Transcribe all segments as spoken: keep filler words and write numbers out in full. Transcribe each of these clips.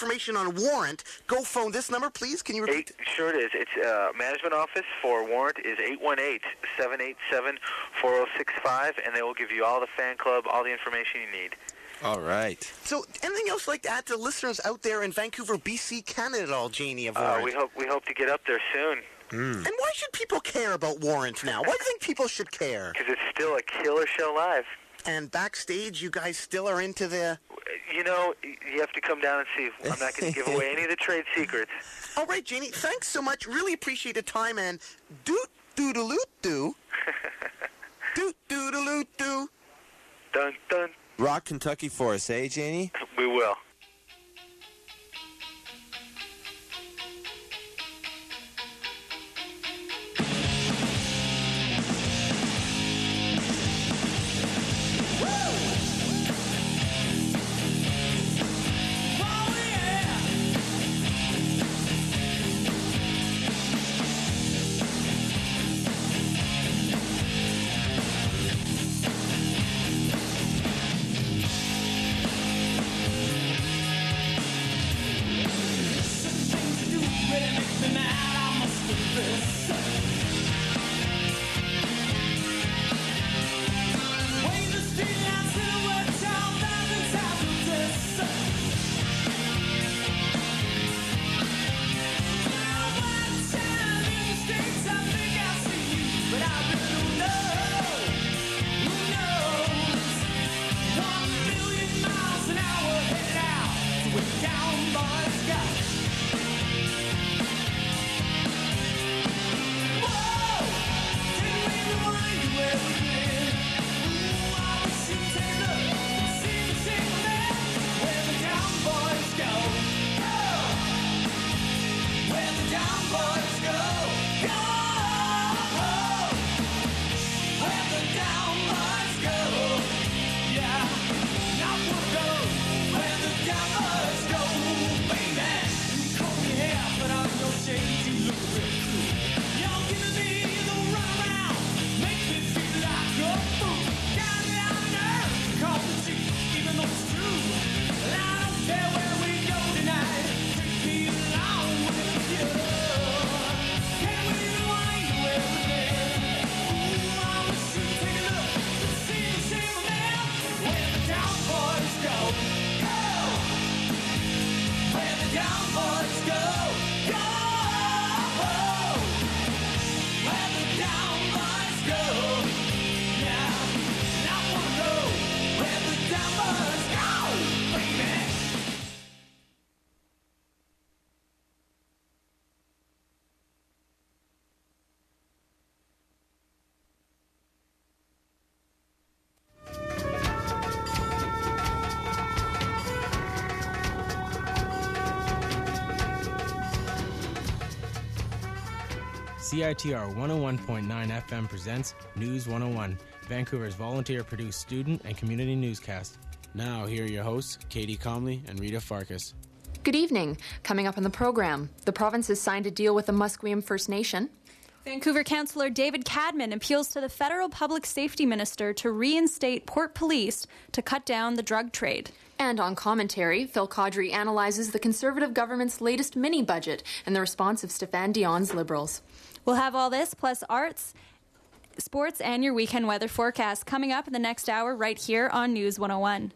information on Warrant, go phone this number, please. Can you repeat? Eight, sure it is. It's uh, management office for Warrant is eight one eight, seven eight seven, four zero six five, and they will give you all the fan club, all the information you need. All right. So, anything else like to add to listeners out there in Vancouver, B C, Canada at all, Janie, of Warrant? Uh, we hope we hope to get up there soon. Mm. And why should people care about Warrant now? Why do you think people should care? Because it's still a killer show live. And backstage, you guys still are into the... You know, you have to come down and see. I'm not going to give away any of the trade secrets. All right, Janie, thanks so much. Really appreciate the time, and doot-doodaloot-doo. Doot-doodaloot-doo. Dun, dun. Rock Kentucky for us, eh, Janie? We will. C I T R one oh one point nine F M presents News one oh one, Vancouver's volunteer-produced student and community newscast. Now, here are your hosts, Katie Comley and Rita Farkas. Good evening. Coming up on the program, the province has signed a deal with the Musqueam First Nation. Vancouver Councillor David Cadman appeals to the federal public safety minister to reinstate Port Police to cut down the drug trade. And on commentary, Phil Caudry analyzes the Conservative government's latest mini-budget and the response of Stéphane Dion's Liberals. We'll have all this, plus arts, sports, and your weekend weather forecast coming up in the next hour right here on News one oh one.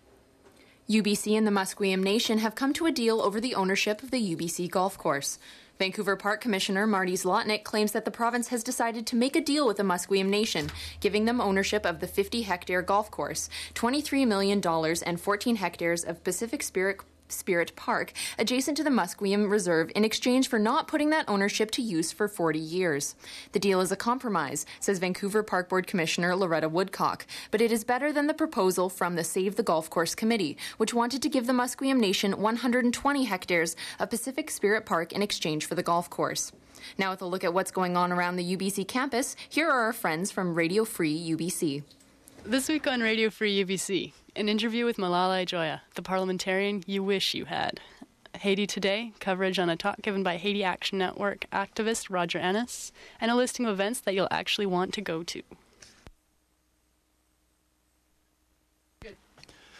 U B C and the Musqueam Nation have come to a deal over the ownership of the U B C golf course. Vancouver Park Commissioner Marty Zlotnick claims that the province has decided to make a deal with the Musqueam Nation, giving them ownership of the fifty-hectare golf course, twenty-three million dollars, and fourteen hectares of Pacific Spirit Spirit Park, adjacent to the Musqueam Reserve, in exchange for not putting that ownership to use for forty years. The deal is a compromise, says Vancouver Park Board Commissioner Loretta Woodcock, but it is better than the proposal from the Save the Golf Course Committee, which wanted to give the Musqueam Nation one hundred twenty hectares of Pacific Spirit Park in exchange for the golf course. Now, with a look at what's going on around the U B C campus, here are our friends from Radio Free U B C. This week on Radio Free U B C, an interview with Malala Joya, the parliamentarian you wish you had. Haiti Today, coverage on a talk given by Haiti Action Network activist Roger Ennis, and a listing of events that you'll actually want to go to.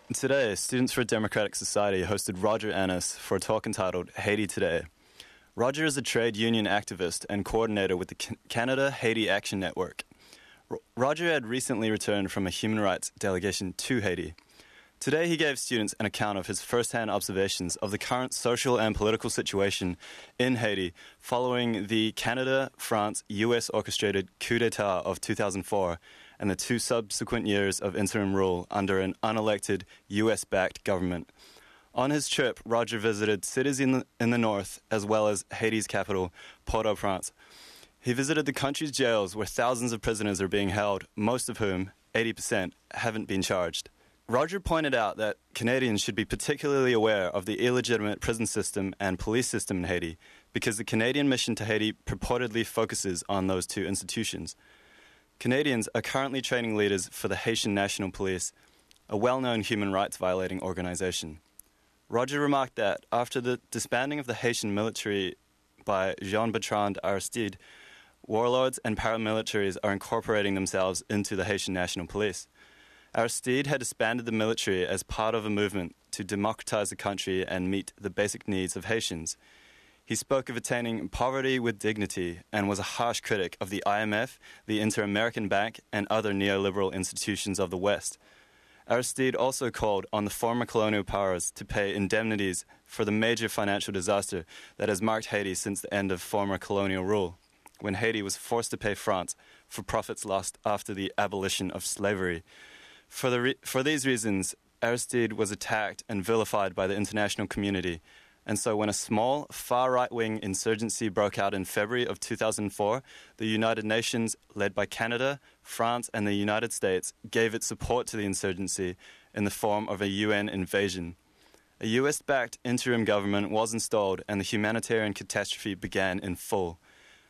Today, Students for a Democratic Society hosted Roger Annis for a talk entitled Haiti Today. Roger is a trade union activist and coordinator with the Canada Haiti Action Network. R- Roger had recently returned from a human rights delegation to Haiti. Today, he gave students an account of his first-hand observations of the current social and political situation in Haiti following the Canada-France-U S orchestrated coup d'etat of two thousand four and the two subsequent years of interim rule under an unelected U S-backed government. On his trip, Roger visited cities in the, in the north as well as Haiti's capital, Port-au-Prince. He visited the country's jails where thousands of prisoners are being held, most of whom, eighty percent, haven't been charged. Roger pointed out that Canadians should be particularly aware of the illegitimate prison system and police system in Haiti because the Canadian mission to Haiti purportedly focuses on those two institutions. Canadians are currently training leaders for the Haitian National Police, a well-known human rights violating organization. Roger remarked that after the disbanding of the Haitian military by Jean-Bertrand Aristide, warlords and paramilitaries are incorporating themselves into the Haitian National Police. Aristide had disbanded the military as part of a movement to democratize the country and meet the basic needs of Haitians. He spoke of attaining poverty with dignity and was a harsh critic of the I M F, the Inter-American Bank, and other neoliberal institutions of the West. Aristide also called on the former colonial powers to pay indemnities for the major financial disaster that has marked Haiti since the end of former colonial rule, when Haiti was forced to pay France for profits lost after the abolition of slavery. For, the re- for these reasons, Aristide was attacked and vilified by the international community. And so when a small, far-right-wing insurgency broke out in February of two thousand four, the United Nations, led by Canada, France, and the United States, gave its support to the insurgency in the form of a U N invasion. A U S-backed interim government was installed and the humanitarian catastrophe began in full.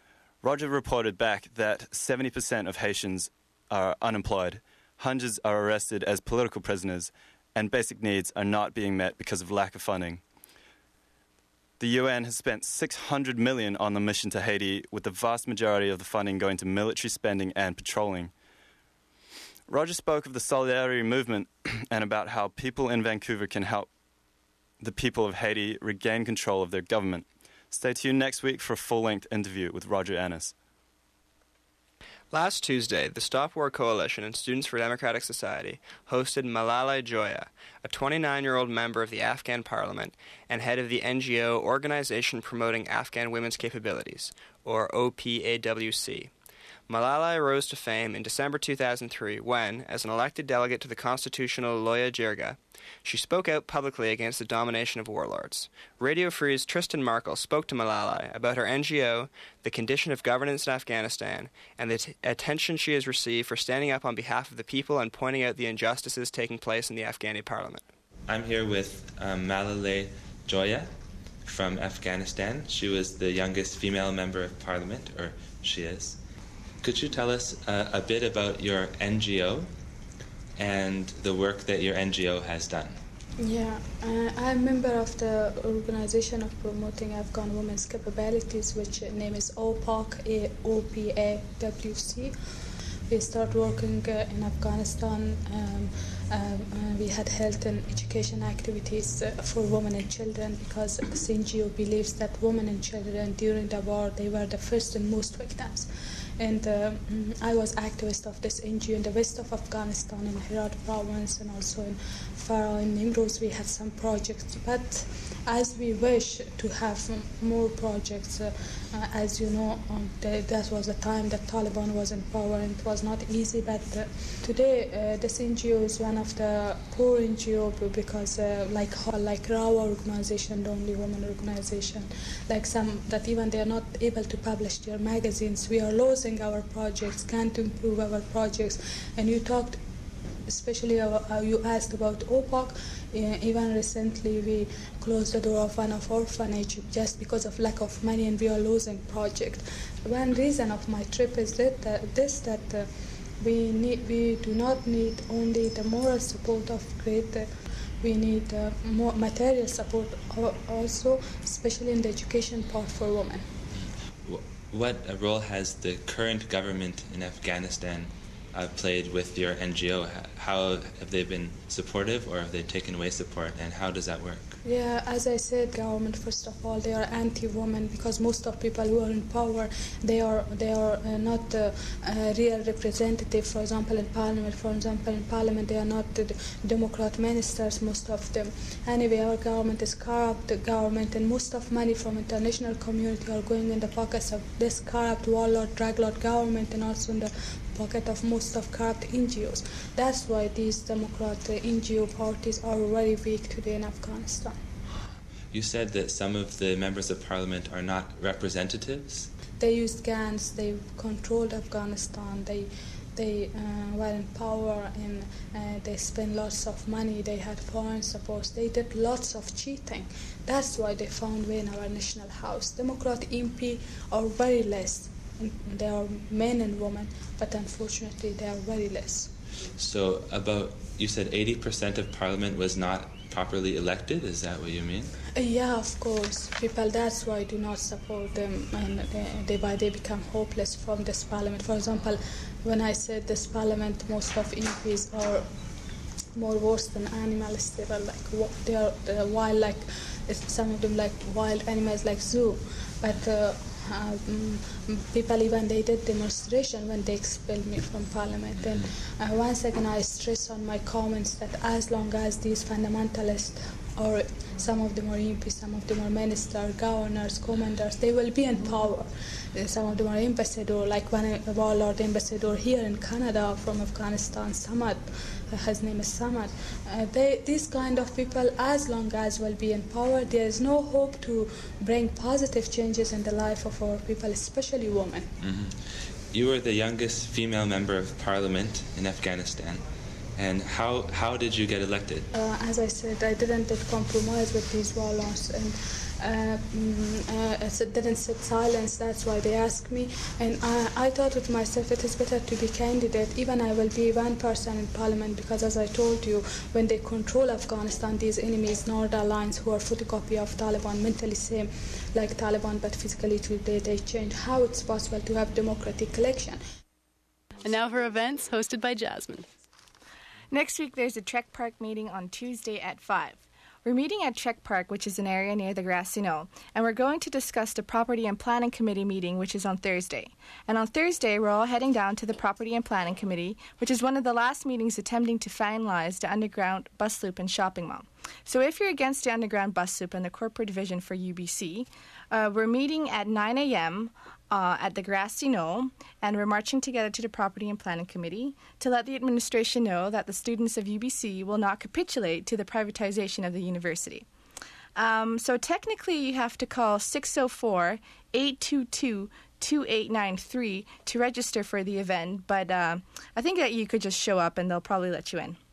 Roger reported back that seventy percent of Haitians are unemployed, hundreds are arrested as political prisoners, and basic needs are not being met because of lack of funding. The U N has spent six hundred million dollars on the mission to Haiti, with the vast majority of the funding going to military spending and patrolling. Roger spoke of the Solidarity movement and about how people in Vancouver can help the people of Haiti regain control of their government. Stay tuned next week for a full-length interview with Roger Annis. Last Tuesday, the Stop War Coalition and Students for a Democratic Society hosted Malalai Joya, a twenty-nine-year-old member of the Afghan Parliament and head of the N G O Organization Promoting Afghan Women's Capabilities, or O P A W C. Malalai rose to fame in December two thousand three when, as an elected delegate to the constitutional Loya Jirga, she spoke out publicly against the domination of warlords. Radio Free's Tristan Markle spoke to Malalai about her N G O, the condition of governance in Afghanistan, and the t- attention she has received for standing up on behalf of the people and pointing out the injustices taking place in the Afghani parliament. I'm here with um, Malalai Joya from Afghanistan. She was the youngest female member of parliament, or she is. Could you tell us uh, a bit about your N G O and the work that your N G O has done? Yeah, uh, I'm a member of the Organization of Promoting Afghan Women's Capabilities, which name is O P A, O P A W C. We start working uh, in Afghanistan. Um, uh, uh, we had health and education activities uh, for women and children because the N G O believes that women and children during the war, they were the first and most victims. And uh, I was activist of this N G O in the west of Afghanistan, in Herat province, and also in Farah and Nimruz. We had some projects, but as we wish to have more projects, uh, uh, as you know, um, the, that was the time that Taliban was in power, and it was not easy. But uh, today, uh, this N G O is one of the poor N G O because, uh, like like Rawa organization, the only women organization, like some that even they are not able to publish their magazines. We are losing our projects, can't improve our projects. And you talked, especially uh, you asked about O P A C. Uh, even recently we closed the door of one of orphanage just because of lack of money, and we are losing project. One reason of my trip is that uh, this that uh, we need we do not need only the moral support of great uh, we need uh, more material support also, especially in the education part for women. What role has the current government in Afghanistan uh, played with your N G O. How have they been supportive, or have they taken away support, and how does that work? Yeah, as I said, government, first of all, they are anti-women because most of people who are in power, they are they are uh, not uh, uh, real representative. For example, in parliament, for example, in parliament, they are not the Democrat ministers, most of them. Anyway, our government is corrupt government, and most of money from international community are going in the pockets of this corrupt warlord, drug lord government, and also in the pocket of most of corrupt N G Os. That's why these Democrat uh, N G O parties are very weak today in Afghanistan. You said that some of the members of parliament are not representatives? They used guns, they controlled Afghanistan, they they uh, were in power, and uh, they spent lots of money, they had foreign support, they did lots of cheating. That's why they found way in our national house. Democrat M P are very less. There are men and women, but unfortunately they are very less. So about, you said eighty percent of parliament was not properly elected, is that what you mean? Uh, yeah, of course. People, that's why do not support them, and they, they, why they become hopeless from this parliament. For example, when I said this parliament, most of M Ps are more worse than animals. They were like, they are uh, wild, like, some of them like wild animals, like zoo. But uh, Um, people even they did demonstration when they expelled me from parliament. And uh, once again I stress on my comments that as long as these fundamentalists, or some of them are M Ps, some of them are ministers, governors, commanders, they will be in power. Uh, some of them are ambassador, like one uh, warlord ambassador here in Canada from Afghanistan, Samad. His name is Samad. Uh, they, these kind of people, as long as will be in power, there is no hope to bring positive changes in the life of our people, especially women. Mm-hmm. You were the youngest female member of parliament in Afghanistan. And how how did you get elected? Uh, as I said, I didn't did compromise with these warlords, and uh, mm, uh, I didn't sit silence. That's why they asked me, and I, I thought with myself it is better to be candidate. Even I will be one person in parliament, because as I told you, when they control Afghanistan, these enemies, North Alliance, who are photocopy of Taliban, mentally same like Taliban, but physically today they change. How it's possible to have democratic election? And now for events hosted by Jasmine. Next week, there's a Trek Park meeting on Tuesday at five. We're meeting at Trek Park, which is an area near the Grassy Knoll, and we're going to discuss the Property and Planning Committee meeting, which is on Thursday. And on Thursday, we're all heading down to the Property and Planning Committee, which is one of the last meetings attempting to finalize the underground bus loop and shopping mall. So if you're against the underground bus loop and the corporate division for U B C, uh, we're meeting at nine a.m., Uh, at the Grassy Knoll, and we're marching together to the Property and Planning Committee to let the administration know that the students of U B C will not capitulate to the privatization of the university. Um, so technically you have to call six oh four, eight two two, two eight nine three to register for the event, but uh, I think that you could just show up and they'll probably let you in.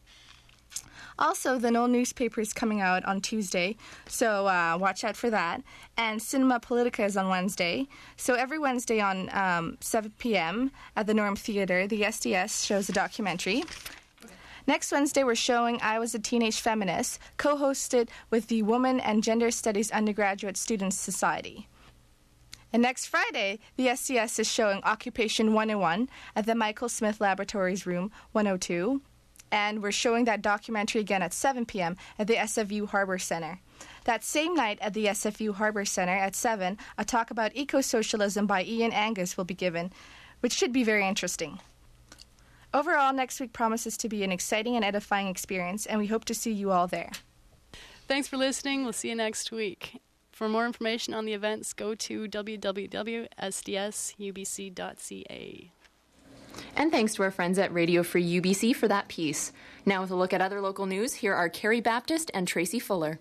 Also, the Knoll newspaper is coming out on Tuesday, so uh, watch out for that. And Cinema Politica is on Wednesday. So every Wednesday on um, seven p.m. at the Norm Theatre, the S D S shows a documentary. Next Wednesday, we're showing I Was a Teenage Feminist, co-hosted with the Women and Gender Studies Undergraduate Students Society. And next Friday, the S D S is showing Occupation one oh one at the Michael Smith Laboratories Room one oh two. And we're showing that documentary again at seven p.m. at the S F U Harbor Center. That same night at the S F U Harbor Center at seven, a talk about eco-socialism by Ian Angus will be given, which should be very interesting. Overall, next week promises to be an exciting and edifying experience, and we hope to see you all there. Thanks for listening. We'll see you next week. For more information on the events, go to w w w dot s d s u b c dot c a. And thanks to our friends at Radio Free U B C for that piece. Now with a look at other local news, here are Carrie Baptist and Tracy Fuller.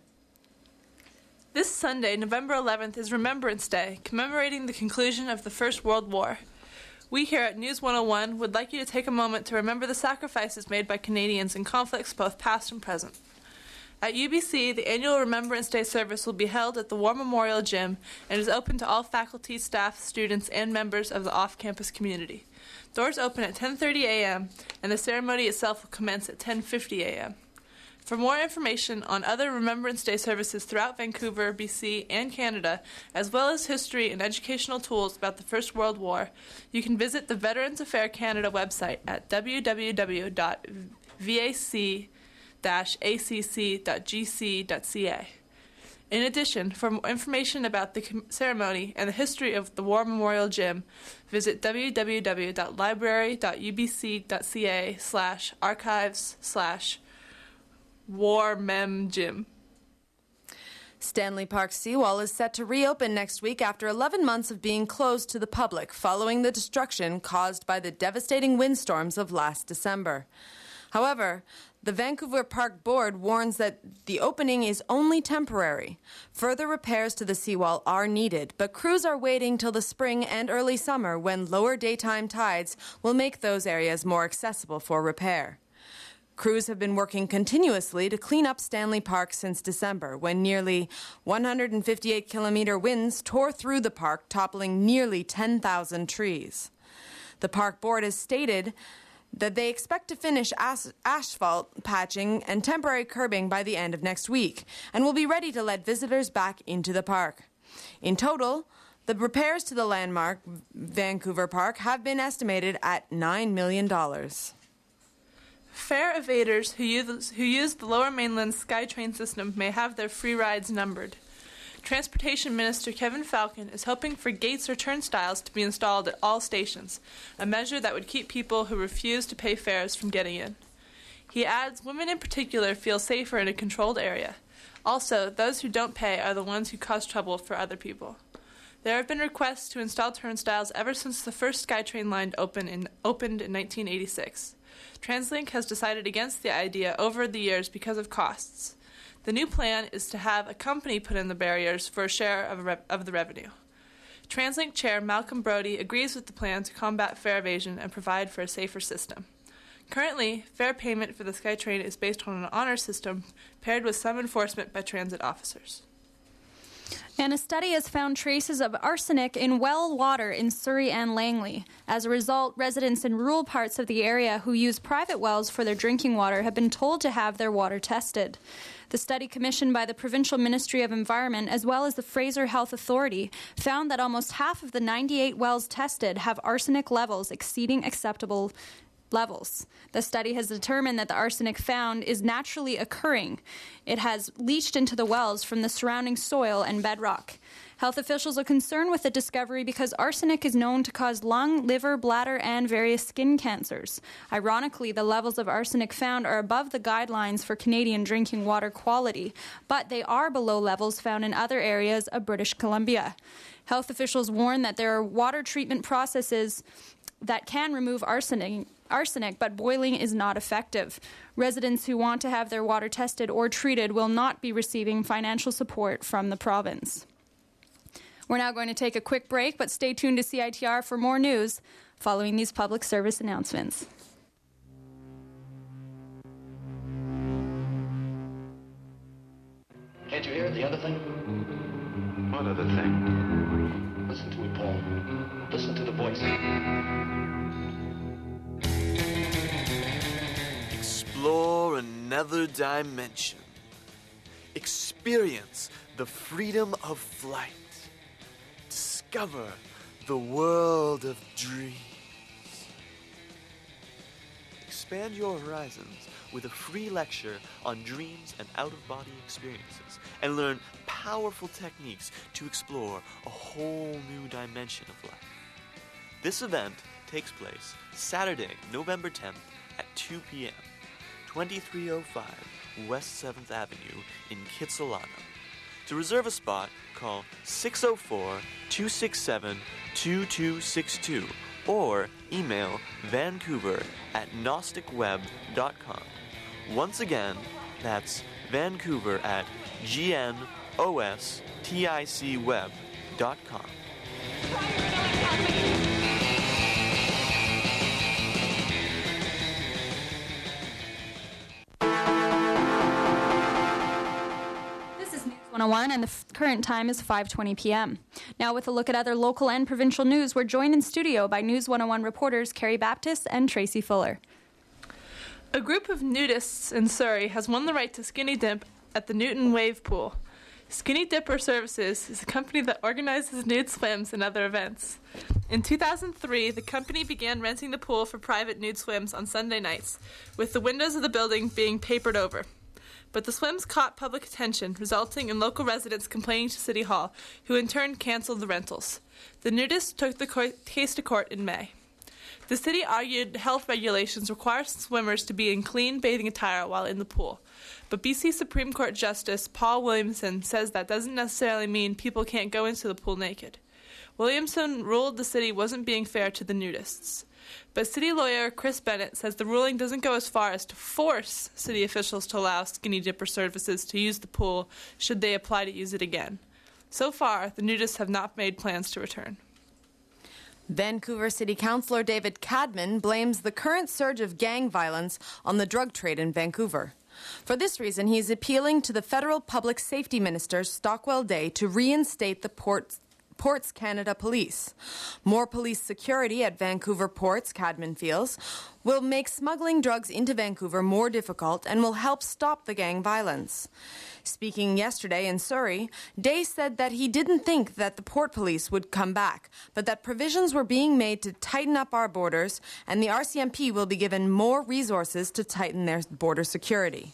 This Sunday, November eleventh, is Remembrance Day, commemorating the conclusion of the First World War. We here at News one oh one would like you to take a moment to remember the sacrifices made by Canadians in conflicts both past and present. At U B C, the annual Remembrance Day service will be held at the War Memorial Gym and is open to all faculty, staff, students, and members of the off-campus community. Doors open at ten thirty a.m., and the ceremony itself will commence at ten fifty a.m. For more information on other Remembrance Day services throughout Vancouver, B C, and Canada, as well as history and educational tools about the First World War, you can visit the Veterans Affairs Canada website at w w w dot v a c dash a c c dot g c dot c a. In addition, for more information about the ceremony and the history of the War Memorial Gym, visit w w w dot library dot u b c dot c a slash archives slash War Mem Gym. Stanley Park seawall is set to reopen next week after eleven months of being closed to the public following the destruction caused by the devastating windstorms of last December. However, the Vancouver Park Board warns that the opening is only temporary. Further repairs to the seawall are needed, but crews are waiting till the spring and early summer when lower daytime tides will make those areas more accessible for repair. Crews have been working continuously to clean up Stanley Park since December, when nearly one hundred fifty-eight kilometer winds tore through the park, toppling nearly ten thousand trees. The park board has stated that they expect to finish as- asphalt patching and temporary curbing by the end of next week, and will be ready to let visitors back into the park. In total, the repairs to the landmark Vancouver Park have been estimated at nine million dollars. Fare evaders who use, who use the Lower Mainland SkyTrain system may have their free rides numbered. Transportation Minister Kevin Falcon is hoping for gates or turnstiles to be installed at all stations, a measure that would keep people who refuse to pay fares from getting in. He adds women in particular feel safer in a controlled area. Also, those who don't pay are the ones who cause trouble for other people. There have been requests to install turnstiles ever since the first SkyTrain line opened in, opened in nineteen eighty-six. TransLink has decided against the idea over the years because of costs. The new plan is to have a company put in the barriers for a share of, re- of the revenue. TransLink Chair Malcolm Brody agrees with the plan to combat fare evasion and provide for a safer system. Currently, fare payment for the SkyTrain is based on an honor system paired with some enforcement by transit officers. And a study has found traces of arsenic in well water in Surrey and Langley. As a result, residents in rural parts of the area who use private wells for their drinking water have been told to have their water tested. The study, commissioned by the Provincial Ministry of Environment as well as the Fraser Health Authority, found that almost half of the ninety-eight wells tested have arsenic levels exceeding acceptable levels. The study has determined that the arsenic found is naturally occurring. It has leached into the wells from the surrounding soil and bedrock. Health officials are concerned with the discovery because arsenic is known to cause lung, liver, bladder, and various skin cancers. Ironically, the levels of arsenic found are above the guidelines for Canadian drinking water quality, but they are below levels found in other areas of British Columbia. Health officials warn that there are water treatment processes that can remove arsenic, arsenic, but boiling is not effective. Residents who want to have their water tested or treated will not be receiving financial support from the province. We're now going to take a quick break, but stay tuned to C I T R for more news following these public service announcements. Can't you hear the other thing? What other thing? Listen to it, Paul. Listen to the voice. Explore another dimension. Experience the freedom of flight. Discover the world of dreams. Expand your horizons with a free lecture on dreams and out-of-body experiences, and learn powerful techniques to explore a whole new dimension of life. This event takes place Saturday, November tenth at two p.m., twenty-three oh five West seventh Avenue in Kitsilano. To reserve a spot, call six oh four, two six seven, two two six two or email vancouver at gnostic web dot com. Once again, that's vancouver at g n o s t i c web dot com. one oh one, and the f- current time is five twenty p.m. Now, with a look at other local and provincial news, we're joined in studio by News one oh one reporters Carrie Baptist and Tracy Fuller. A group of nudists in Surrey has won the right to skinny dip at the Newton Wave Pool. Skinny Dipper Services is a company that organizes nude swims and other events. In two thousand three, the company began renting the pool for private nude swims on Sunday nights, with the windows of the building being papered over. But the swims caught public attention, resulting in local residents complaining to City Hall, who in turn canceled the rentals. The nudists took the co- case to court in May. The city argued health regulations require swimmers to be in clean bathing attire while in the pool. But B C Supreme Court Justice Paul Williamson says that doesn't necessarily mean people can't go into the pool naked. Williamson ruled the city wasn't being fair to the nudists. But city lawyer Chris Bennett says the ruling doesn't go as far as to force city officials to allow Skinny Dipper Services to use the pool should they apply to use it again. So far, the nudists have not made plans to return. Vancouver City Councillor David Cadman blames the current surge of gang violence on the drug trade in Vancouver. For this reason, he is appealing to the federal public safety minister, Stockwell Day, to reinstate the Ports, Ports Canada Police. More police security at Vancouver ports, Cadman feels, will make smuggling drugs into Vancouver more difficult and will help stop the gang violence. Speaking yesterday in Surrey, Day said that he didn't think that the port police would come back, but that provisions were being made to tighten up our borders, and the R C M P will be given more resources to tighten their border security.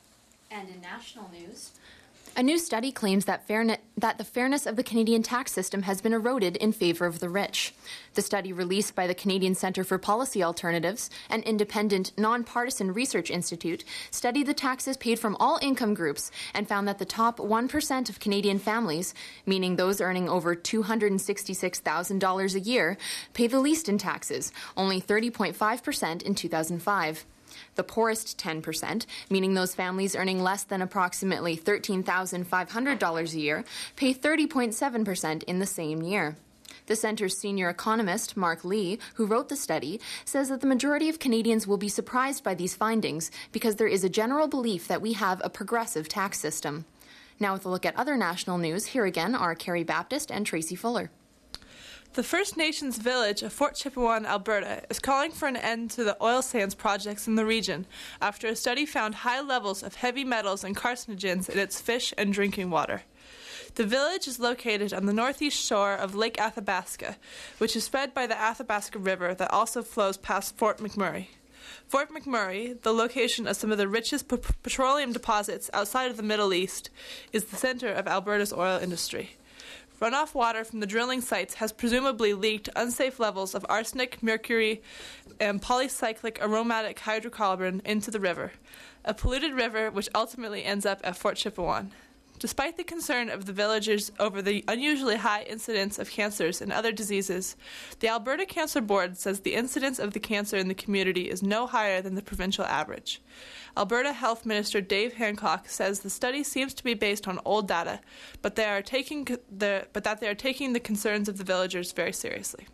And in national news, a new study claims that, fairne- that the fairness of the Canadian tax system has been eroded in favor of the rich. The study, released by the Canadian Centre for Policy Alternatives, an independent, nonpartisan research institute, studied the taxes paid from all income groups and found that the top one percent of Canadian families, meaning those earning over two hundred sixty-six thousand dollars a year, pay the least in taxes, only thirty point five percent in two thousand five. The poorest ten percent, meaning those families earning less than approximately thirteen thousand five hundred dollars a year, pay thirty point seven percent in the same year. The centre's senior economist, Mark Lee, who wrote the study, says that the majority of Canadians will be surprised by these findings because there is a general belief that we have a progressive tax system. Now with a look at other national news, here again are Carrie Baptist and Tracy Fuller. The First Nations village of Fort Chipewyan, Alberta, is calling for an end to the oil sands projects in the region after a study found high levels of heavy metals and carcinogens in its fish and drinking water. The village is located on the northeast shore of Lake Athabasca, which is fed by the Athabasca River that also flows past Fort McMurray. Fort McMurray, the location of some of the richest p- petroleum deposits outside of the Middle East, is the center of Alberta's oil industry. Runoff water from the drilling sites has presumably leaked unsafe levels of arsenic, mercury, and polycyclic aromatic hydrocarbon into the river, a polluted river which ultimately ends up at Fort Chipewyan. Despite the concern of the villagers over the unusually high incidence of cancers and other diseases, the Alberta Cancer Board says the incidence of the cancer in the community is no higher than the provincial average. Alberta Health Minister Dave Hancock says the study seems to be based on old data, but they are taking the but that they are taking the concerns of the villagers very seriously.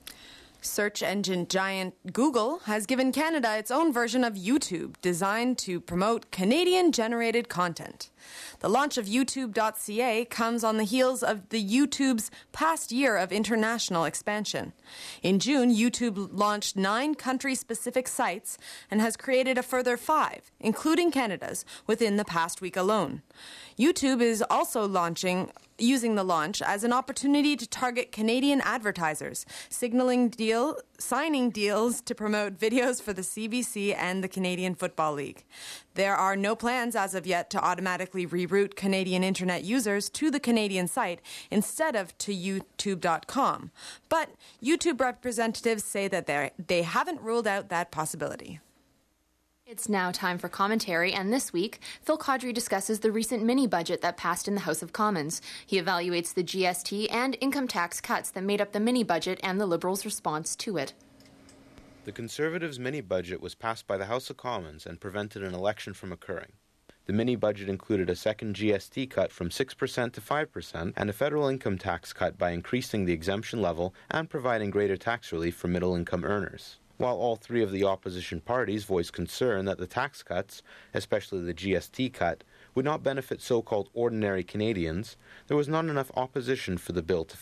Search engine giant Google has given Canada its own version of YouTube, designed to promote Canadian-generated content. The launch of YouTube dot C A comes on the heels of the YouTube's past year of international expansion. In June, YouTube launched nine country-specific sites and has created a further five, including Canada's, within the past week alone. YouTube is also launching using the launch as an opportunity to target Canadian advertisers, signaling deal, signing deals to promote videos for the C B C and the Canadian Football League. There are no plans as of yet to automatically reroute Canadian internet users to the Canadian site instead of to YouTube dot com. But YouTube representatives say that they haven't ruled out that possibility. It's now time for commentary, and this week, Phil Caudry discusses the recent mini-budget that passed in the House of Commons. He evaluates the G S T and income tax cuts that made up the mini-budget and the Liberals' response to it. The Conservatives' mini-budget was passed by the House of Commons and prevented an election from occurring. The mini-budget included a second G S T cut from six percent to five percent and a federal income tax cut by increasing the exemption level and providing greater tax relief for middle-income earners. While all three of the opposition parties voiced concern that the tax cuts, especially the G S T cut, would not benefit so-called ordinary Canadians, there was not enough opposition for the bill to fall.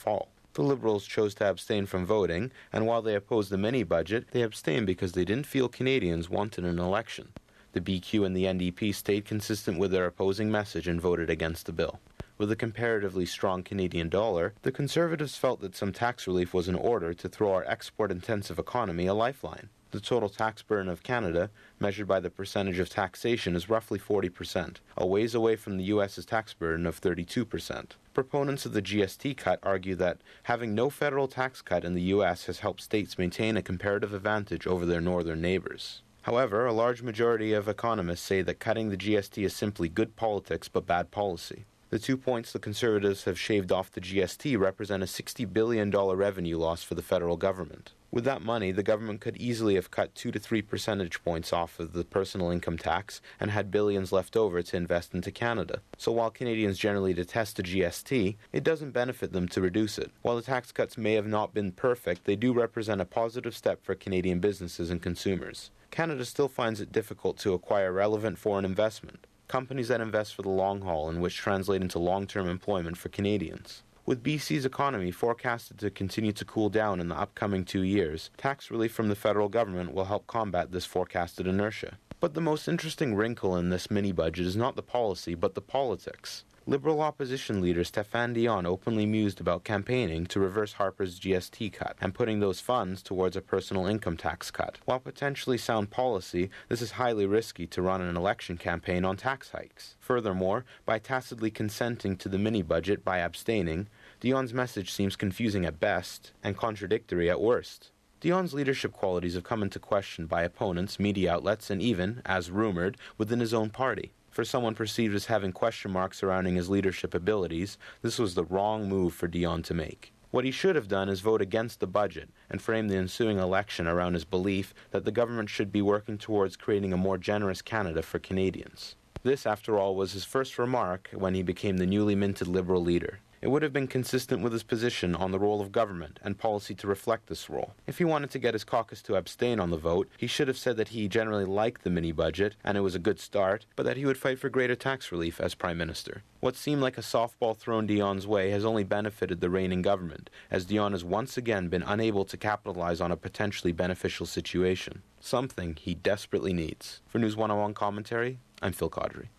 The Liberals chose to abstain from voting, and while they opposed the mini-budget, they abstained because they didn't feel Canadians wanted an election. The B Q and the N D P stayed consistent with their opposing message and voted against the bill. With a comparatively strong Canadian dollar, the Conservatives felt that some tax relief was in order to throw our export-intensive economy a lifeline. The total tax burden of Canada, measured by the percentage of taxation, is roughly forty percent, a ways away from the U S's tax burden of thirty-two percent. Proponents of the G S T cut argue that having no federal tax cut in the U S has helped states maintain a comparative advantage over their northern neighbors. However, a large majority of economists say that cutting the G S T is simply good politics but bad policy. The two points the Conservatives have shaved off the G S T represent a sixty billion dollars revenue loss for the federal government. With that money, the government could easily have cut two to three percentage points off of the personal income tax and had billions left over to invest into Canada. So while Canadians generally detest the G S T, it doesn't benefit them to reduce it. While the tax cuts may have not been perfect, they do represent a positive step for Canadian businesses and consumers. Canada still finds it difficult to acquire relevant foreign investment, companies that invest for the long haul and which translate into long-term employment for Canadians. With B C's economy forecasted to continue to cool down in the upcoming two years, tax relief from the federal government will help combat this forecasted inertia. But the most interesting wrinkle in this mini-budget is not the policy, but the politics. Liberal opposition leader Stéphane Dion openly mused about campaigning to reverse Harper's G S T cut and putting those funds towards a personal income tax cut. While potentially sound policy, this is highly risky to run an election campaign on tax hikes. Furthermore, by tacitly consenting to the mini-budget by abstaining, Dion's message seems confusing at best and contradictory at worst. Dion's leadership qualities have come into question by opponents, media outlets, and even, as rumored, within his own party. For someone perceived as having question marks surrounding his leadership abilities, this was the wrong move for Dion to make. What he should have done is vote against the budget and frame the ensuing election around his belief that the government should be working towards creating a more generous Canada for Canadians. This, after all, was his first remark when he became the newly minted Liberal leader. It would have been consistent with his position on the role of government and policy to reflect this role. If he wanted to get his caucus to abstain on the vote, he should have said that he generally liked the mini-budget and it was a good start, but that he would fight for greater tax relief as Prime Minister. What seemed like a softball thrown Dion's way has only benefited the reigning government, as Dion has once again been unable to capitalize on a potentially beneficial situation. Something he desperately needs. For News one oh one Commentary, I'm Phil Caudry.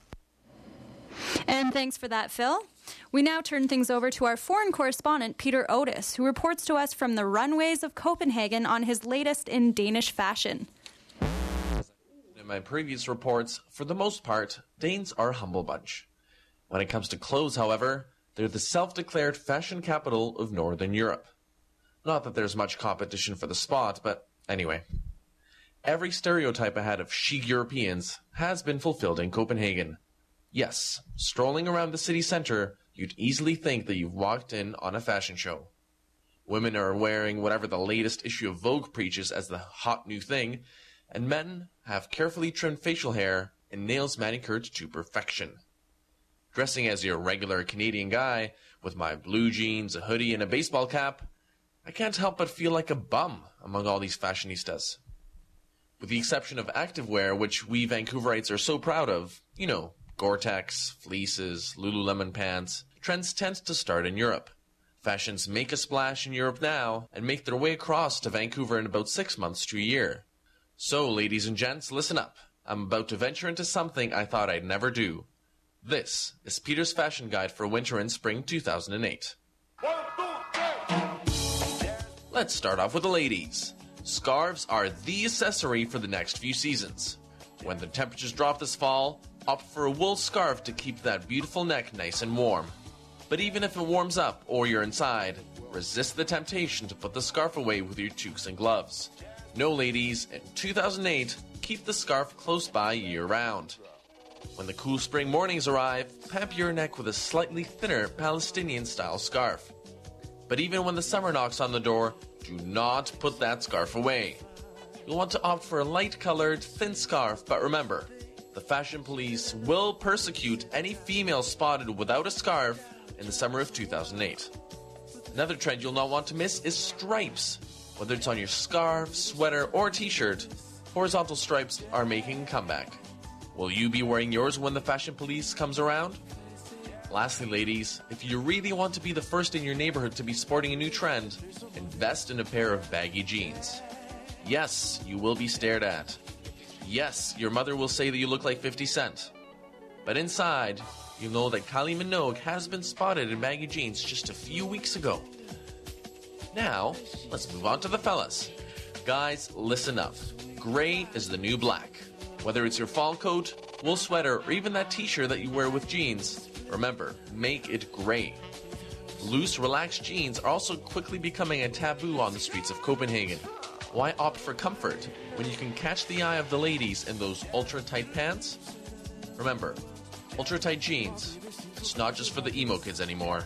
And thanks for that, Phil. We now turn things over to our foreign correspondent, Peter Otis, who reports to us from the runways of Copenhagen on his latest in Danish fashion. In my previous reports, for the most part, Danes are a humble bunch. When it comes to clothes, however, they're the self-declared fashion capital of Northern Europe. Not that there's much competition for the spot, but anyway. Every stereotype I had of chic Europeans has been fulfilled in Copenhagen. Yes, strolling around the city center, you'd easily think that you've walked in on a fashion show. Women are wearing whatever the latest issue of Vogue preaches as the hot new thing, and men have carefully trimmed facial hair and nails manicured to perfection. Dressing as your regular Canadian guy, with my blue jeans, a hoodie, and a baseball cap, I can't help but feel like a bum among all these fashionistas. With the exception of activewear, which we Vancouverites are so proud of, you know, Gore-Tex, fleeces, Lululemon pants, trends tend to start in Europe. Fashions make a splash in Europe now and make their way across to Vancouver in about six months to a year. So, ladies and gents, listen up. I'm about to venture into something I thought I'd never do. This is Peter's Fashion Guide for Winter and Spring two thousand eight. Let's start off with the ladies. Scarves are the accessory for the next few seasons. When the temperatures drop this fall, opt for a wool scarf to keep that beautiful neck nice and warm. But even if it warms up or you're inside, resist the temptation to put the scarf away with your toques and gloves. No, ladies, in two thousand eight, keep the scarf close by year-round. When the cool spring mornings arrive, pamper your neck with a slightly thinner Palestinian-style scarf. But even when the summer knocks on the door, do not put that scarf away. You'll want to opt for a light-colored, thin scarf, but remember, the fashion police will persecute any female spotted without a scarf in the summer of two thousand eight. Another trend you'll not want to miss is stripes. Whether it's on your scarf, sweater, or t-shirt, horizontal stripes are making a comeback. Will you be wearing yours when the fashion police comes around? Lastly, ladies, if you really want to be the first in your neighborhood to be sporting a new trend, invest in a pair of baggy jeans. Yes, you will be stared at. Yes, your mother will say that you look like fifty cent. But inside, you'll know that Kylie Minogue has been spotted in baggy jeans just a few weeks ago. Now, let's move on to the fellas. Guys, listen up. Gray is the new black. Whether it's your fall coat, wool sweater, or even that t-shirt that you wear with jeans, remember, make it gray. Loose, relaxed jeans are also quickly becoming a taboo on the streets of Copenhagen. Why opt for comfort when you can catch the eye of the ladies in those ultra-tight pants? Remember, ultra-tight jeans, it's not just for the emo kids anymore.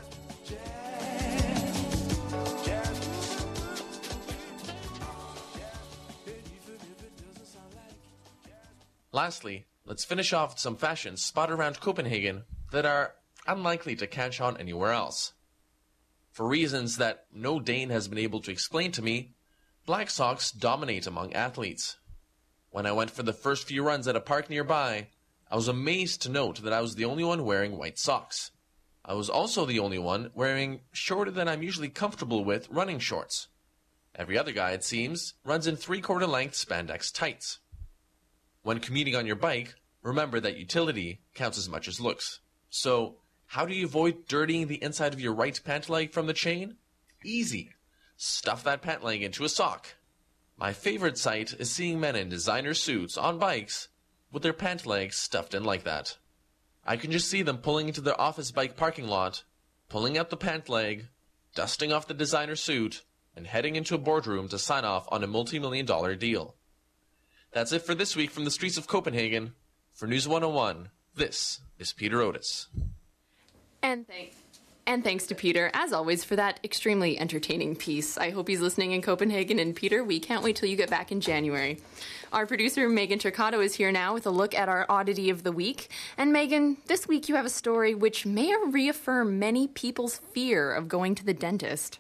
Lastly, let's finish off with some fashions spotted around Copenhagen that are unlikely to catch on anywhere else. For reasons that no Dane has been able to explain to me, black socks dominate among athletes. When I went for the first few runs at a park nearby, I was amazed to note that I was the only one wearing white socks. I was also the only one wearing shorter than I'm usually comfortable with running shorts. Every other guy, it seems, runs in three-quarter length spandex tights. When commuting on your bike, remember that utility counts as much as looks. So, how do you avoid dirtying the inside of your right pant leg from the chain? Easy. Stuff that pant leg into a sock. My favorite sight is seeing men in designer suits on bikes with their pant legs stuffed in like that. I can just see them pulling into their office bike parking lot, pulling out the pant leg, dusting off the designer suit, and heading into a boardroom to sign off on a multi-million dollar deal. That's it for this week from the streets of Copenhagen. For News one oh one, this is Peter Otis. And thanks. And thanks to Peter, as always, for that extremely entertaining piece. I hope he's listening in Copenhagen. And Peter, we can't wait till you get back in January. Our producer, Megan Turcato, is here now with a look at our oddity of the week. And Megan, this week you have a story which may reaffirm many people's fear of going to the dentist.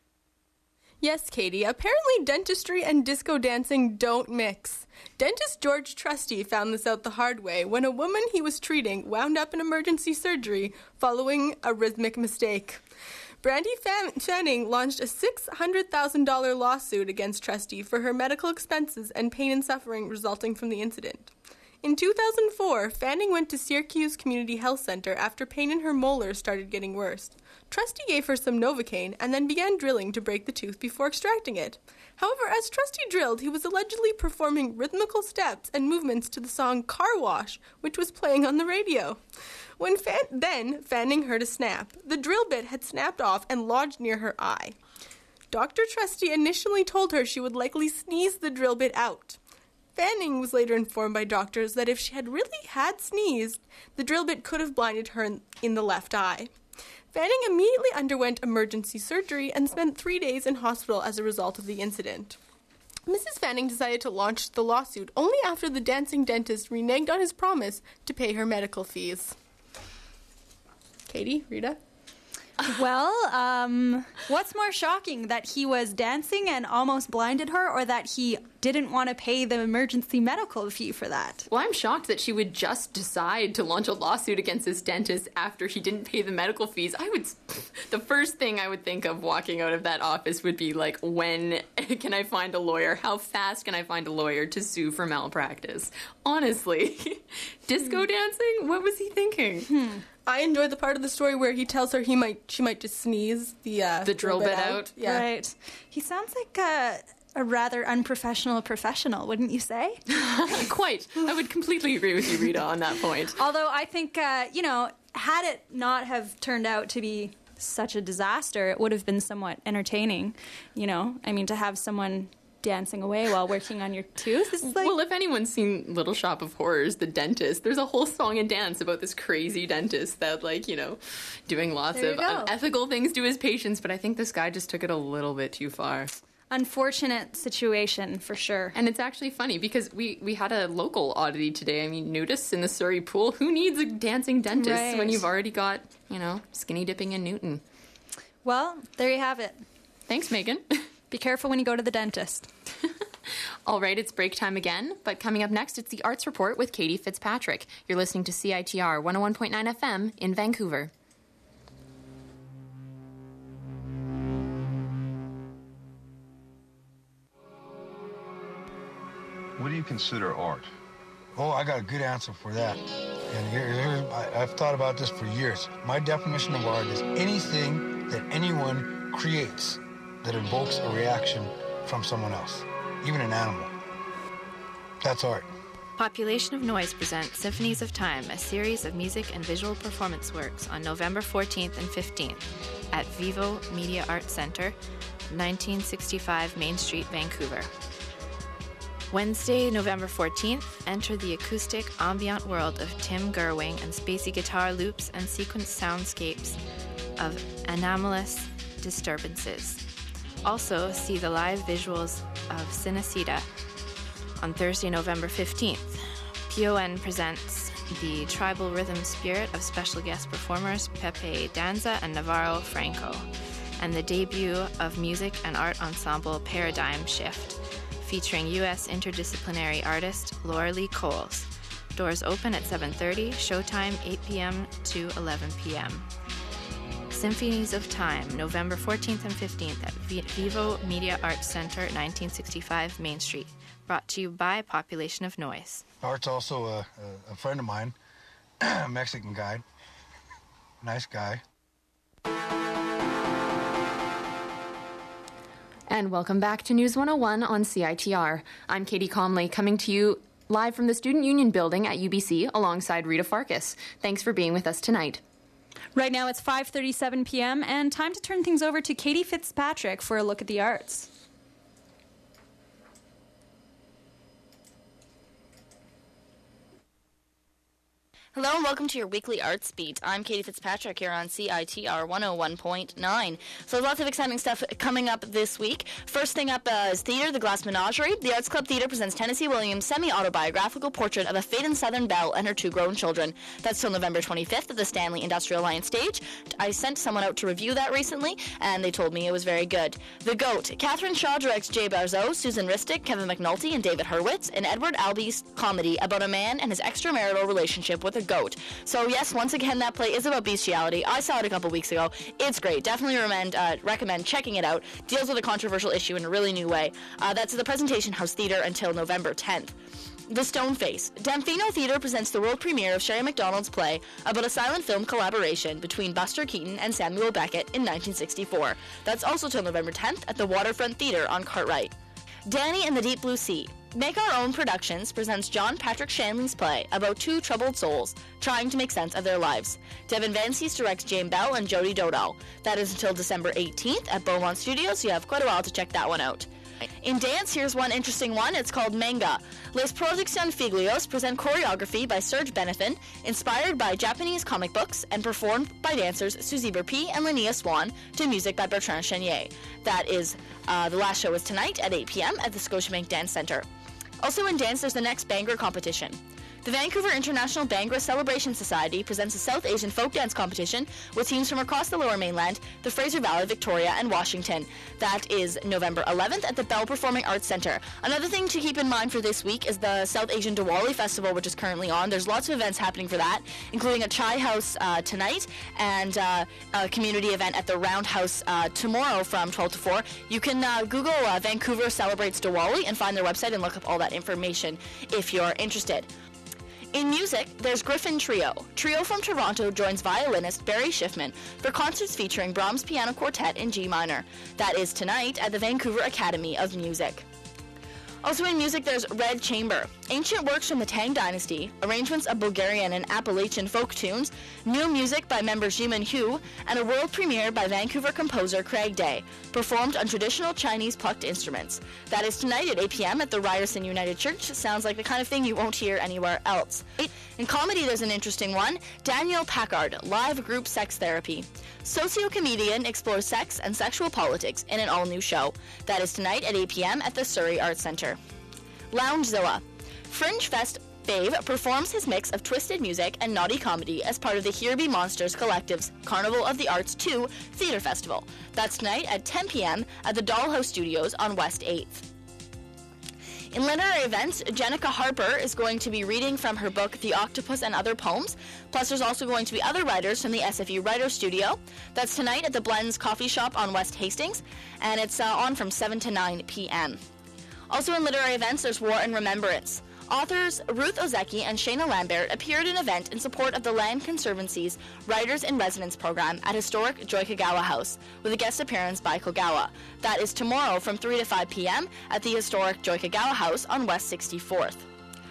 Yes, Katie. Apparently dentistry and disco dancing don't mix. Dentist George Trusty found this out the hard way when a woman he was treating wound up in emergency surgery following a rhythmic mistake. Brandy Fanning launched a six hundred thousand dollars lawsuit against Trusty for her medical expenses and pain and suffering resulting from the incident. In two thousand four, Fanning went to Syracuse Community Health Center after pain in her molars started getting worse. Trusty gave her some Novocaine and then began drilling to break the tooth before extracting it. However, as Trusty drilled, he was allegedly performing rhythmical steps and movements to the song Car Wash, which was playing on the radio. When Fan- then Fanning heard a snap. The drill bit had snapped off and lodged near her eye. Doctor Trusty initially told her she would likely sneeze the drill bit out. Fanning was later informed by doctors that if she had really had sneezed, the drill bit could have blinded her in, in the left eye. Fanning immediately underwent emergency surgery and spent three days in hospital as a result of the incident. Missus Fanning decided to launch the lawsuit only after the dancing dentist reneged on his promise to pay her medical fees. Katie, Rita? Well, um, what's more shocking, that he was dancing and almost blinded her, or that he didn't want to pay the emergency medical fee for that? Well, I'm shocked that she would just decide to launch a lawsuit against this dentist after she didn't pay the medical fees. I would, the first thing I would think of walking out of that office would be like, when can I find a lawyer? How fast can I find a lawyer to sue for malpractice? Honestly, disco hmm. dancing? What was he thinking? Hmm. I enjoyed the part of the story where he tells her he might she might just sneeze the uh, the drill bit out. out. Yeah. Right. He sounds like a, a rather unprofessional professional, wouldn't you say? Quite. I would completely agree with you, Rita, on that point. Although I think, uh, you know, had it not have turned out to be such a disaster, it would have been somewhat entertaining. You know, I mean, to have someone dancing away while working on your tooth. It's like... Well, if anyone's seen Little Shop of Horrors, The Dentist, there's a whole song and dance about this crazy dentist that, like, you know, doing lots of unethical things to his patients, but I think this guy just took it a little bit too far. Unfortunate situation, for sure. And it's actually funny because we, we had a local oddity today. I mean, nudists in the Surrey pool. Who needs a dancing dentist right. when you've already got, you know, skinny dipping in Newton? Well, there you have it. Thanks, Megan. Be careful when you go to the dentist. All right, it's break time again, but coming up next, it's the Arts Report with Katie Fitzpatrick. You're listening to C I T R one oh one point nine F M in Vancouver. What do you consider art? Oh, I got a good answer for that. And here, here's, I, I've thought about this for years. My definition of art is anything that anyone creates that invokes a reaction from someone else, even an animal. That's art. Population of Noise presents Symphonies of Time, a series of music and visual performance works on November fourteenth and fifteenth at Vivo Media Arts Center, nineteen sixty-five Main Street, Vancouver. Wednesday, November fourteenth, enter the acoustic ambient world of Tim Gerwing and spacey guitar loops and sequence soundscapes of anomalous disturbances. Also, see the live visuals of Cinecita. On Thursday, November fifteenth, P O N presents the tribal rhythm spirit of special guest performers Pepe Danza and Navarro Franco, and the debut of music and art ensemble Paradigm Shift, featuring U S interdisciplinary artist Laura Lee Coles. Doors open at seven thirty, showtime eight p.m. to eleven p.m. Symphonies of Time, November fourteenth and fifteenth at Vivo Media Arts Center, nineteen sixty-five Main Street. Brought to you by Population of Noise. Art's also a, a, a friend of mine, a Mexican guy. Nice guy. And welcome back to News one oh one on C I T R. I'm Katie Comley, coming to you live from the Student Union Building at U B C alongside Rita Farkas. Thanks for being with us tonight. Right now it's five thirty-seven p.m. and time to turn things over to Katie Fitzpatrick for a look at the arts. Hello and welcome to your weekly Arts Beat. I'm Katie Fitzpatrick here on C I T R one oh one point nine. So lots of exciting stuff coming up this week. First thing up uh, is theater, The Glass Menagerie. The Arts Club Theater presents Tennessee Williams' semi-autobiographical portrait of a fading Southern belle and her two grown children. That's till November twenty-fifth at the Stanley Industrial Alliance stage. I sent someone out to review that recently, and they told me it was very good. The Goat. Catherine Shaw directs Jay Barzo, Susan Ristic, Kevin McNulty, and David Hurwitz, an Edward Albee's comedy about a man and his extramarital relationship with a goat. So yes, once again, that play is about bestiality. I saw it a couple weeks ago. It's great. Definitely recommend, uh, recommend checking it out. Deals with a controversial issue in a really new way. Uh, that's at the Presentation House Theatre until November tenth. The Stone Face. Damfino Theatre presents the world premiere of Sherry MacDonald's play about a silent film collaboration between Buster Keaton and Samuel Beckett in nineteen sixty-four. That's also till November tenth at the Waterfront Theatre on Cartwright. Danny and the Deep Blue Sea. Make Our Own Productions presents John Patrick Shanley's play about two troubled souls trying to make sense of their lives. Devin Vanceys directs Jane Bell and Jody Dodal. That is until December eighteenth at Beaumont Studios, so you have quite a while to check that one out. In dance, here's one interesting one. It's called Manga. Les Productions Figlios present choreography by Serge Benefin, inspired by Japanese comic books, and performed by dancers Suzy Burpee and Linnea Swan to music by Bertrand Chenier. That is, uh, the last show is tonight at eight p.m. at the Scotiabank Dance Centre. Also in dance, there's the next Bhangra competition. The Vancouver International Bhangra Celebration Society presents a South Asian folk dance competition with teams from across the Lower Mainland, the Fraser Valley, Victoria, and Washington. That is November eleventh at the Bell Performing Arts Centre. Another thing to keep in mind for this week is the South Asian Diwali Festival, which is currently on. There's lots of events happening for that, including a chai house uh, tonight and uh, a community event at the Roundhouse uh, tomorrow from twelve to four. You can uh, Google uh, Vancouver Celebrates Diwali and find their website and look up all that information if you're interested. In music, there's Griffin Trio. Trio from Toronto joins violinist Barry Schiffman for concerts featuring Brahms Piano Quartet in G minor. That is tonight at the Vancouver Academy of Music. Also in music, there's Red Chamber. Ancient works from the Tang Dynasty, arrangements of Bulgarian and Appalachian folk tunes, new music by member Jimin Hu, and a world premiere by Vancouver composer Craig Day, performed on traditional Chinese plucked instruments. That is tonight at eight p.m. at the Ryerson United Church. Sounds like the kind of thing you won't hear anywhere else. In comedy, there's an interesting one. Daniel Packard, live group sex therapy. Socio-comedian explores sex and sexual politics in an all-new show. That is tonight at eight p.m. at the Surrey Arts Centre. Loungezilla. Fringe Fest Fave performs his mix of twisted music and naughty comedy as part of the Here Be Monsters Collective's Carnival of the Arts two Theatre Festival. That's tonight at ten p.m. at the Dollhouse Studios on West eighth. In literary events, Jenica Harper is going to be reading from her book, The Octopus and Other Poems. Plus, there's also going to be other writers from the S F U Writer Studio. That's tonight at the Blends Coffee Shop on West Hastings, and it's uh, on from seven to nine p.m. Also in literary events, there's War and Remembrance. Authors Ruth Ozeki and Shayna Lambert appeared in an event in support of the Land Conservancy's Writers in Residence program at historic Joy Kagawa House, with a guest appearance by Kagawa. That is tomorrow from three to five p.m. at the historic Joy Kagawa House on West sixty-fourth.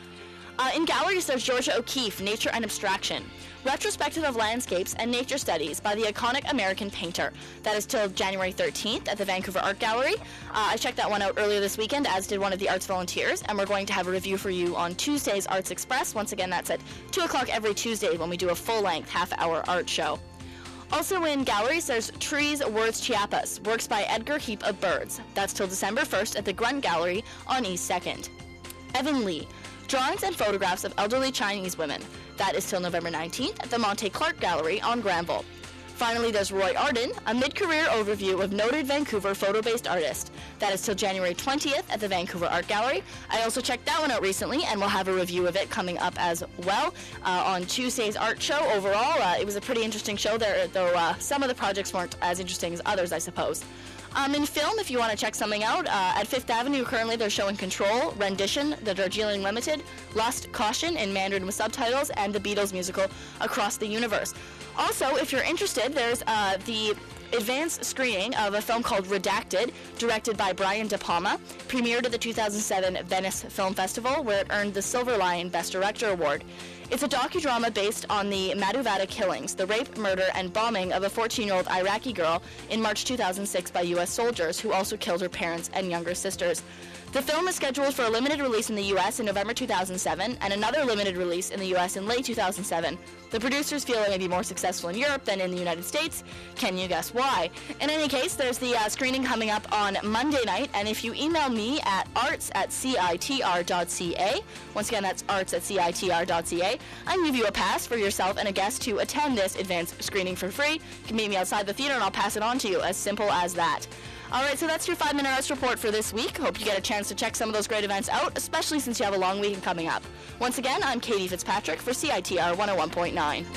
Uh, in galleries, there's Georgia O'Keeffe, Nature and Abstraction. Retrospective of landscapes and nature studies by the iconic American painter. That is till January thirteenth at the Vancouver Art Gallery. Uh, I checked that one out earlier this weekend, as did one of the arts volunteers, and we're going to have a review for you on Tuesday's Arts Express. Once again, that's at two o'clock every Tuesday when we do a full-length half-hour art show. Also in galleries, there's Trees, Words, Chiapas, works by Edgar Heap of Birds. That's till December first at the Grunt Gallery on East second. Evan Lee, drawings and photographs of elderly Chinese women. That is till November nineteenth at the Monte Clark Gallery on Granville. Finally, there's Roy Arden, a mid-career overview of noted Vancouver photo-based artist. That is till January twentieth at the Vancouver Art Gallery. I also checked that one out recently, and we'll have a review of it coming up as well uh, on Tuesday's art show. Overall, uh, it was a pretty interesting show there, though uh, some of the projects weren't as interesting as others, I suppose. Um, in film, if you want to check something out, uh, at Fifth Avenue, currently they're showing Control, Rendition, The Darjeeling Limited, Lust, Caution in Mandarin with subtitles, and the Beatles musical Across the Universe. Also, if you're interested, there's uh, the advanced screening of a film called Redacted, directed by Brian De Palma, premiered at the two thousand seven Venice Film Festival, where it earned the Silver Lion Best Director Award. It's a docudrama based on the Madhuvada killings, the rape, murder, and bombing of a fourteen-year-old Iraqi girl in March two thousand six by U S soldiers who also killed her parents and younger sisters. The film is scheduled for a limited release in the U S in November two thousand seven and another limited release in the U S in late two thousand seven. The producers feel it may be more successful in Europe than in the United States. Can you guess why? In any case, there's the uh, screening coming up on Monday night, and if you email me at arts at C I T R dot C A, once again that's arts at C I T R dot C A, I can give you a pass for yourself and a guest to attend this advanced screening for free. You can meet me outside the theater and I'll pass it on to you, as simple as that. Alright, so that's your five minute Arts Report for this week. Hope you get a chance to check some of those great events out, especially since you have a long weekend coming up. Once again, I'm Katie Fitzpatrick for C I T R one oh one point nine.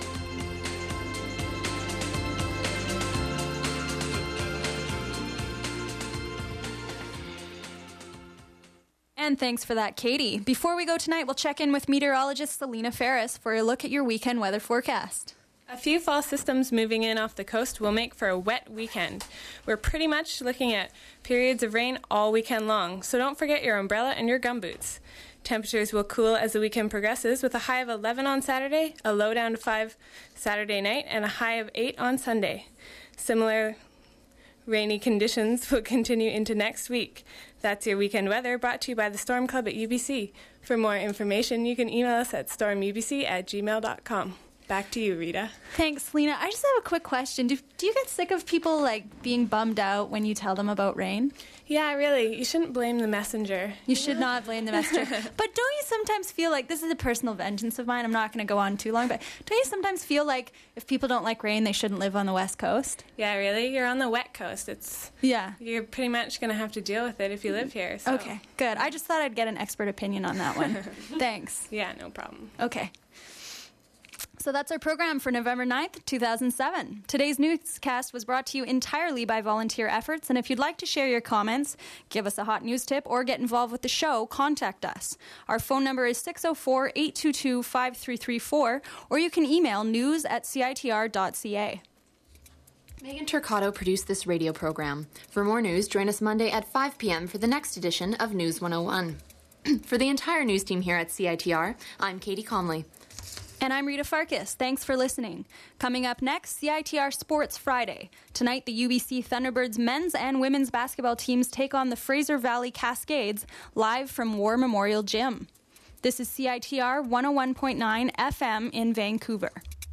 And thanks for that, Katie. Before we go tonight, we'll check in with meteorologist Selena Ferris for a look at your weekend weather forecast. A few fall systems moving in off the coast will make for a wet weekend. We're pretty much looking at periods of rain all weekend long, so don't forget your umbrella and your gumboots. Temperatures will cool as the weekend progresses, with a high of eleven on Saturday, a low down to five Saturday night, and a high of eight on Sunday. Similar rainy conditions will continue into next week. That's your weekend weather, brought to you by the Storm Club at U B C. For more information, you can email us at storm u b c at gmail dot com. Back to you, Rita. Thanks, Lena. I just have a quick question. Do, do you get sick of people, like, being bummed out when you tell them about rain? Yeah, really. You shouldn't blame the messenger. You should not blame the messenger. But don't you sometimes feel like, this is a personal vengeance of mine, I'm not going to go on too long, but don't you sometimes feel like if people don't like rain, they shouldn't live on the West Coast? Yeah, really? You're on the wet coast. It's Yeah. You're pretty much going to have to deal with it if you live here. So. Okay, good. I just thought I'd get an expert opinion on that one. Thanks. Yeah, no problem. Okay. So that's our program for November ninth, two thousand seven. Today's newscast was brought to you entirely by volunteer efforts, and if you'd like to share your comments, give us a hot news tip, or get involved with the show, contact us. Our phone number is six oh four, eight two two, five three three four, or you can email news at C I T R dot C A. Megan Turcotto produced this radio program. For more news, join us Monday at five p.m. for the next edition of News one oh one. For the entire news team here at C I T R, I'm Katie Conley. And I'm Rita Farkas. Thanks for listening. Coming up next, C I T R Sports Friday. Tonight, the U B C Thunderbirds men's and women's basketball teams take on the Fraser Valley Cascades, live from War Memorial Gym. This is C I T R one oh one point nine F M in Vancouver.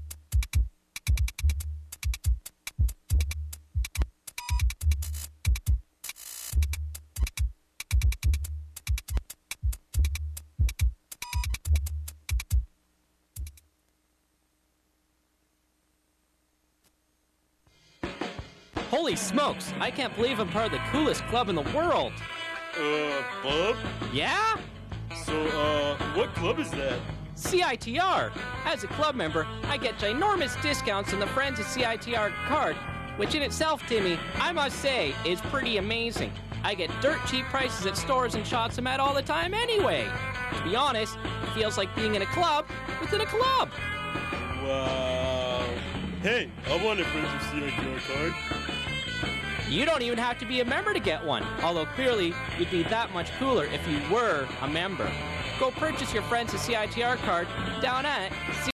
Holy smokes, I can't believe I'm part of the coolest club in the world. Uh, Bob? Yeah? So, uh, what club is that? C I T R. As a club member, I get ginormous discounts on the Friends of C I T R card, which in itself, Timmy, I must say, is pretty amazing. I get dirt cheap prices at stores and shops I'm at all the time anyway. To be honest, it feels like being in a club within a club. Wow. Hey, I want a Friends of C I T R card. You don't even have to be a member to get one, although clearly you'd be that much cooler if you were a member. Go purchase your Friends of C I T R card down at